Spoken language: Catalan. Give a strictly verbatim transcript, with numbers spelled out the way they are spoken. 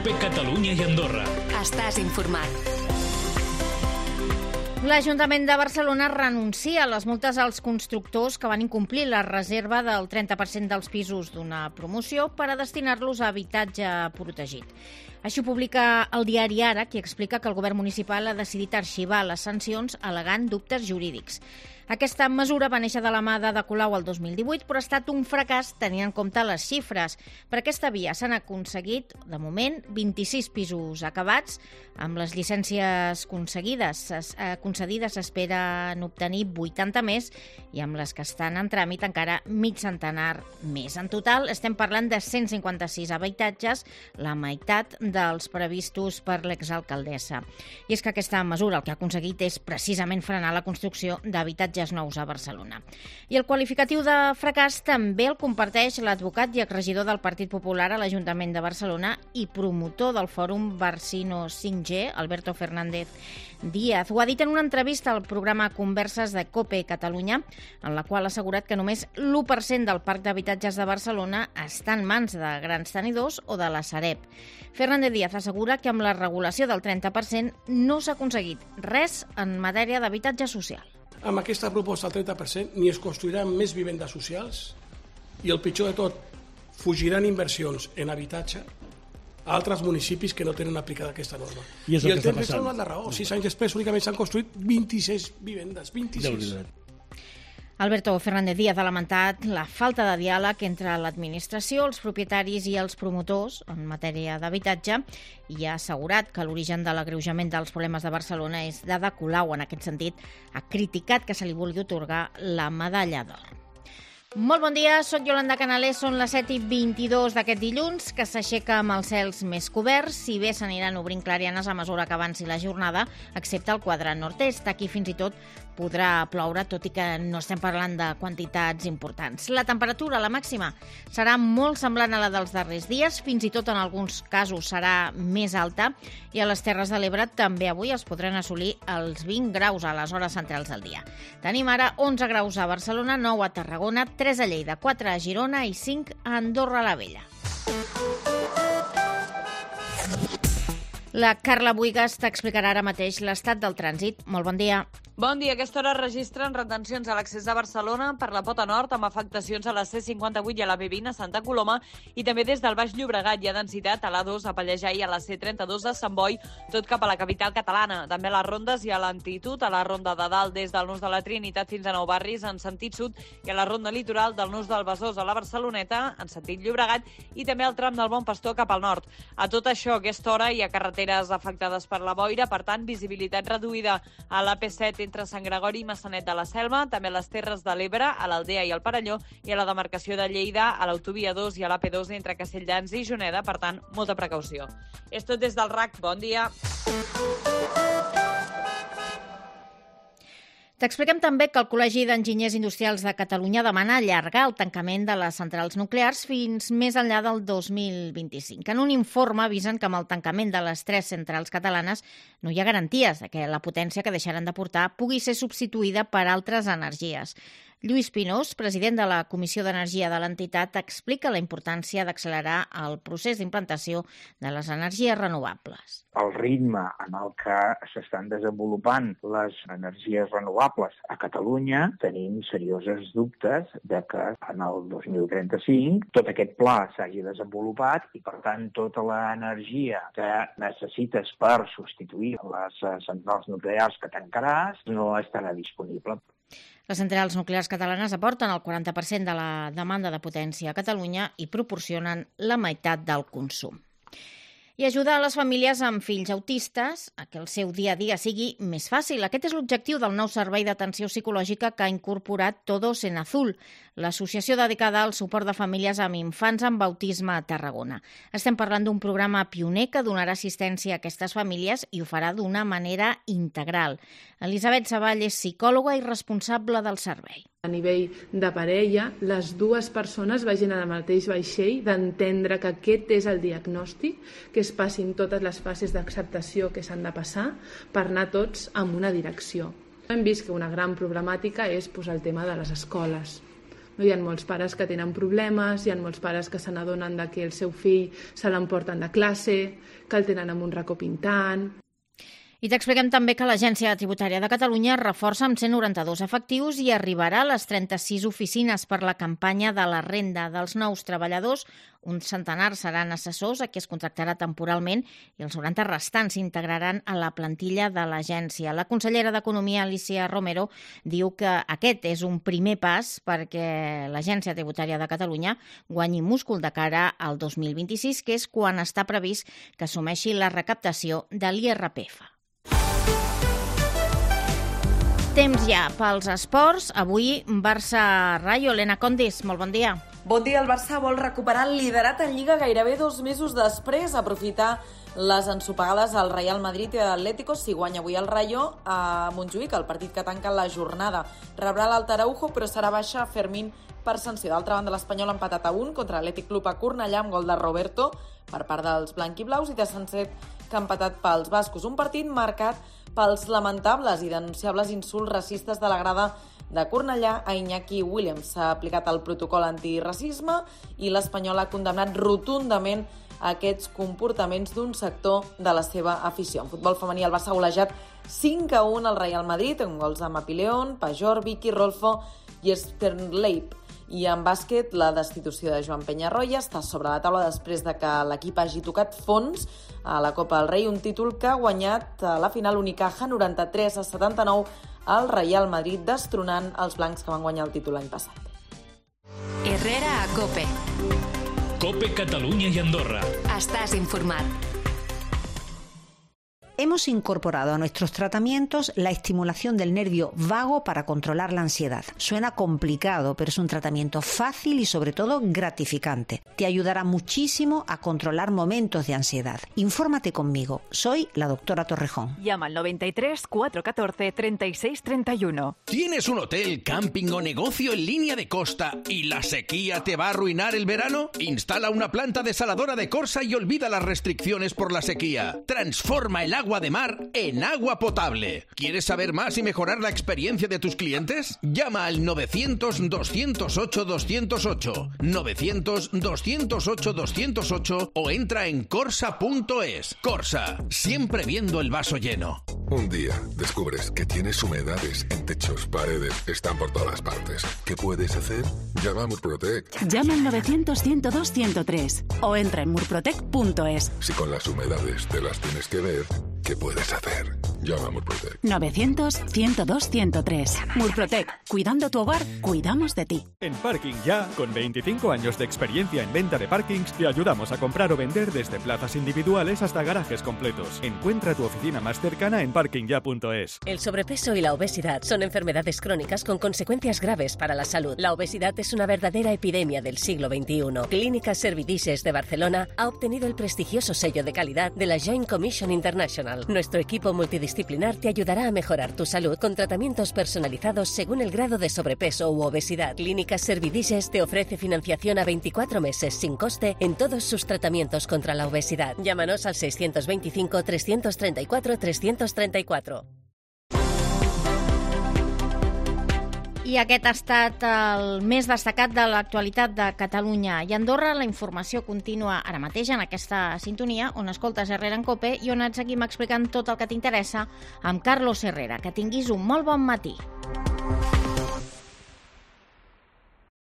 COPE Catalunya i Andorra. Estàs informat. L'Ajuntament de Barcelona renuncia a les multes als constructors que van incomplir la reserva del trenta per cent dels pisos d'una promoció per a destinar-los a habitatge protegit. Així ho publica el diari Ara, qui explica que el govern municipal ha decidit arxivar les sancions al·legant dubtes jurídics. Aquesta mesura va néixer de la mà d'Ada Colau el dos mil divuit, però ha estat un fracàs tenint en compte les xifres. Per aquesta via s'han aconseguit, de moment, vint-i-sis pisos acabats. Amb les llicències concedides, eh, concedides s'esperen obtenir vuitanta més i amb les que estan en tràmit encara mig centenar més. En total estem parlant de cent cinquanta-sis habitatges, la meitat dels previstos per l'exalcaldessa. I és que aquesta mesura el que ha aconseguit és precisament frenar la construcció d'habitatges nous a Barcelona. I el qualificatiu de fracàs també el comparteix l'advocat i exregidor del Partit Popular a l'Ajuntament de Barcelona i promotor del Fòrum Barcino cinc G, Alberto Fernández Díaz. Ho ha dit en una entrevista al programa Converses de COPE Catalunya, en la qual ha assegurat que només l'u per cent del parc d'habitatges de Barcelona està en mans de grans tenidors o de la Sareb. Fernández Díaz assegura que amb la regulació del trenta per cent no s'ha aconseguit res en matèria d'habitatge social. Amb aquesta proposta del trenta per cent ni es construiran més vivendes socials i el pitjor de tot, fugiran inversions en habitatge a altres municipis que no tenen aplicada aquesta norma. I, és el I el que temps és la raó. Sis anys després únicament s'han construït vint-i-sis vivendes. vint-i-sis. Alberto Fernández Díaz ha lamentat la falta de diàleg entre l'administració, els propietaris i els promotors en matèria d'habitatge i ha assegurat que l'origen de l'agreujament dels problemes de Barcelona és d'Ada Colau. En aquest sentit, ha criticat que se li vulgui atorgar la medalla d'or. Molt bon dia, soc Yolanda Canalés, són les set i vint-i-dos d'aquest dilluns, que s'aixeca amb els cels més coberts, si bé s'aniran obrint clarianes a mesura que avanci la jornada, excepte el quadrant nord-est. Aquí fins i tot podrà ploure, tot i que no estem parlant de quantitats importants. La temperatura, la màxima, serà molt semblant a la dels darrers dies, fins i tot en alguns casos serà més alta, i a les Terres de l'Ebre també avui es podran assolir els vint graus a les hores centrals del dia. Tenim ara onze graus a Barcelona, nou a Tarragona, tres a Lleida, quatre a Girona i cinc a Andorra la Vella. La Carla Buigas t'explicarà ara mateix l'estat del trànsit. Molt bon dia. Bon dia. A aquesta hora registren retencions a l'accés a Barcelona per la Pota Nord amb afectacions a la C cinquanta-vuit i a la B vint a Santa Coloma i també des del Baix Llobregat hi ha densitat a l'A dos a Pallejà i a la C trenta-dos a Sant Boi, tot cap a la capital catalana. També a les rondes hi ha lentitud a la ronda de dalt des del Nus de la Trinitat fins a Nou Barris en sentit sud i a la ronda litoral del Nus del Besòs a la Barceloneta en sentit Llobregat i també al tram del Bon Pastor cap al nord. A tot això, a aquesta hora hi ha carreteres afectades per la boira, per tant, visibilitat reduïda a l'A P set entre Sant Gregori i Massanet de la Selva, també a les Terres de l'Ebre, a l'Aldea i al Perelló, i a la demarcació de Lleida, a l'Autovia dos i a l'A P dos entre Castelldans i Juneda, per tant, molta precaució. És tot des del R A C. Bon dia. T'expliquem també que el Col·legi d'Enginyers Industrials de Catalunya demana allargar el tancament de les centrals nuclears fins més enllà del dos mil vint-i-cinc. En un informe avisen que amb el tancament de les tres centrals catalanes no hi ha garanties de que la potència que deixaran d'aportar pugui ser substituïda per altres energies. Lluís Pinós, president de la Comissió d'Energia de l'entitat, explica la importància d'accelerar el procés d'implantació de les energies renovables. El ritme en el que s'estan desenvolupant les energies renovables a Catalunya, tenim seriosos dubtes de que en el dos mil trenta-cinc tot aquest pla s'hagi desenvolupat i, per tant, tota l'energia que necessites per substituir les centrals nuclears que tancaràs no estarà disponible. Les centrals nuclears catalanes aporten el quaranta per cent de la demanda de potència a Catalunya i proporcionen la meitat del consum. I ajudar a les famílies amb fills autistes a que el seu dia a dia sigui més fàcil. Aquest és l'objectiu del nou servei d'atenció psicològica que ha incorporat Todos en Azul, l'associació dedicada al suport de famílies amb infants amb autisme a Tarragona. Estem parlant d'un programa pioner que donarà assistència a aquestes famílies i ho farà d'una manera integral. Elisabet Savall és psicòloga i responsable del servei. A nivell de parella, les dues persones vagin al mateix vaixell d'entendre que aquest és el diagnòstic, que es passin totes les fases d'acceptació que s'han de passar per anar tots en una direcció. Hem vist que una gran problemàtica és pues, el tema de les escoles. No? Hi ha molts pares que tenen problemes, hi ha molts pares que se n'adonen que el seu fill se l'emporten de classe, que el tenen amb un racó pintant. I t'expliquem també que l'Agència Tributària de Catalunya reforça amb cent noranta-dos efectius i arribarà a les trenta-sis oficines per la campanya de la renda dels nous treballadors. Un centenar seran assessors a qui es contractarà temporalment i els noranta restants s'integraran a la plantilla de l'agència. La consellera d'Economia, Alícia Romero, diu que aquest és un primer pas perquè l'Agència Tributària de Catalunya guanyi múscul de cara al dos mil vint-i-sis, que és quan està previst que assumeixi la recaptació de l'I R P F. Temps ja pels esports. Avui Barça-Rayo. Elena Condis, molt bon dia. Bon dia. El Barça vol recuperar el liderat en Lliga gairebé dos mesos després, aprofitar les ensopegades al Real Madrid i a l'Atlético. Si guanya avui el Rayo a Montjuïc, el partit que tanca la jornada, rebrà l'Alt Araujo, però serà baixa Fermín per sanció. D'altra banda, l'Espanyol ha empatat a un contra l'Atlètic Club a Cornellà amb gol de Roberto per part dels blanquiblaus i de Sanset, que ha empatat pels bascos. Un partit marcat pels lamentables i denunciables insults racistes de la grada de Cornellà a Iñaki Williams. S'ha aplicat el protocol antiracisme i l'Espanyol ha condemnat rotundament aquests comportaments d'un sector de la seva afició. En futbol femení, el Barça ha golejat cinc a un al Real Madrid, amb gols de Mapileón, Pajor, Vicky, Rolfo i Sperleip. I en bàsquet, la destitució de Joan Peñarroya està sobre la taula després de que l'equip hagi tocat fons a la Copa del Rei, un títol que ha guanyat a la final Unicaja noranta-tres a setanta-nou al Real Madrid, destronant els blancs que van guanyar el títol l'any passat. Herrera a COPE. COPE Catalunya i Andorra. Estàs informat. Hemos incorporado a nuestros tratamientos la estimulación del nervio vago para controlar la ansiedad. Suena complicado, pero es un tratamiento fácil y sobre todo gratificante. Te ayudará muchísimo a controlar momentos de ansiedad. Infórmate conmigo. Soy la doctora Torrejón. Llama al noventa y tres, cuatrocientos catorce, treinta y seis treinta y uno. ¿Tienes un hotel, camping o negocio en línea de costa y la sequía te va a arruinar el verano? Instala una planta desaladora de Corsa y olvida las restricciones por la sequía. Transforma el agua de mar en agua potable. ¿Quieres saber más y mejorar la experiencia de tus clientes? Llama al novecientos, doscientos ocho, doscientos ocho, novecientos, doscientos ocho, doscientos ocho o entra en corsa punto es. Corsa, siempre viendo el vaso lleno. Un día descubres que tienes humedades en techos, paredes, están por todas partes. ¿Qué puedes hacer? Llama a Murprotec. Llama al novecientos, ciento dos, ciento tres o entra en murprotec punto es. Si con las humedades te las tienes que ver, ¿qué puedes hacer? Llama a Murprotec. novecientos, ciento dos, ciento tres. Murprotec. Cuidando tu hogar, cuidamos de ti. En Parking Ya, con veinticinco años de experiencia en venta de parkings, te ayudamos a comprar o vender desde plazas individuales hasta garajes completos. Encuentra tu oficina más cercana en parking ya punto es. El sobrepeso y la obesidad son enfermedades crónicas con consecuencias graves para la salud. La obesidad es una verdadera epidemia del siglo veintiuno. Clínica Servidices de Barcelona ha obtenido el prestigioso sello de calidad de la Joint Commission International. Nuestro equipo multidisciplinar te ayudará a mejorar tu salud con tratamientos personalizados según el grado de sobrepeso u obesidad. Clínica Servidices te ofrece financiación a veinticuatro meses sin coste en todos sus tratamientos contra la obesidad. Llámanos al seiscientos veinticinco, trescientos treinta y cuatro, trescientos treinta y cuatro. I aquest ha estat el més destacat de l'actualitat de Catalunya i Andorra. La informació continua ara mateix en aquesta sintonia on escoltes Herrera en COPE i on et seguim explicant tot el que t'interessa amb Carlos Herrera. Que tinguis un molt bon matí.